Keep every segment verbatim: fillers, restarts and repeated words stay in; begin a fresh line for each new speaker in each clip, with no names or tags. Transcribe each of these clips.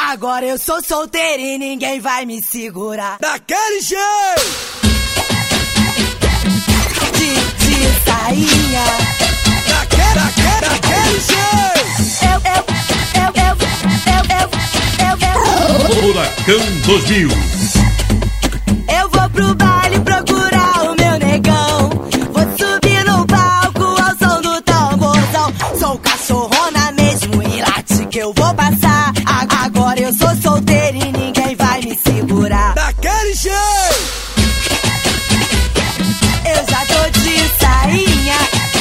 Agora eu sou solteira e ninguém vai me segurar.
Daquele jeito!
De, de sainha.
Daquele, daquele, daquele jeito!
Eu, eu, eu, eu, eu, eu, eu, eu.
Furacão dois mil.
Eu vou pro baile procurar o meu negão. Vou subir no palco ao som do tamborzão. Sou cachorrona mesmo e late que eu vou passar. Agora eu sou solteira e ninguém vai me segurar.
Daquele jeito!
Eu já tô de sainha.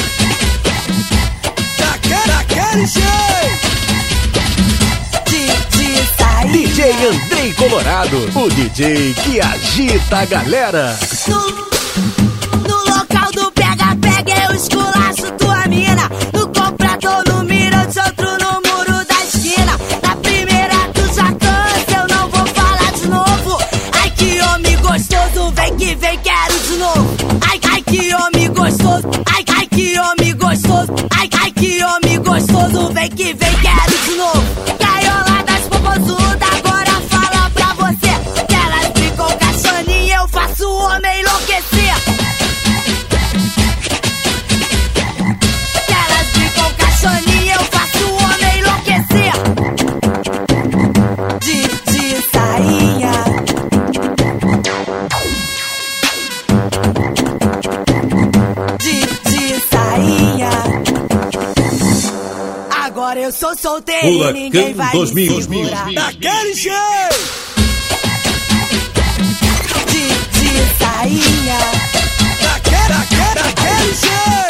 Daquele, daquele jeito!
De, de sainha.
D J Andrei Colorado, o D J que agita a galera.
No, no local do pega-pega eu esculacho tua mina. No comprador, no mirante, outro no muro da esquina. Na primeira tu já cansa, eu não vou falar de novo. Ai que homem gostoso, vem que vem, quero de novo. Ai, ai que homem gostoso, ai, ai que homem gostoso. Ai, ai que homem gostoso, vem que vem, quero de novo. Gaiola das popozudas, agora fala pra você. Que elas ficam caixoninha, eu faço o homem enlouquecer. Que elas ficam caixoninha, eu faço o homem enlouquecer. De, de sainha. De, de sainha. Agora eu sou solteira e ninguém vai
dois mil.
me segurar.
Daquele jeito!
De, de sainha.
Daquele, daquele, daquele jeito!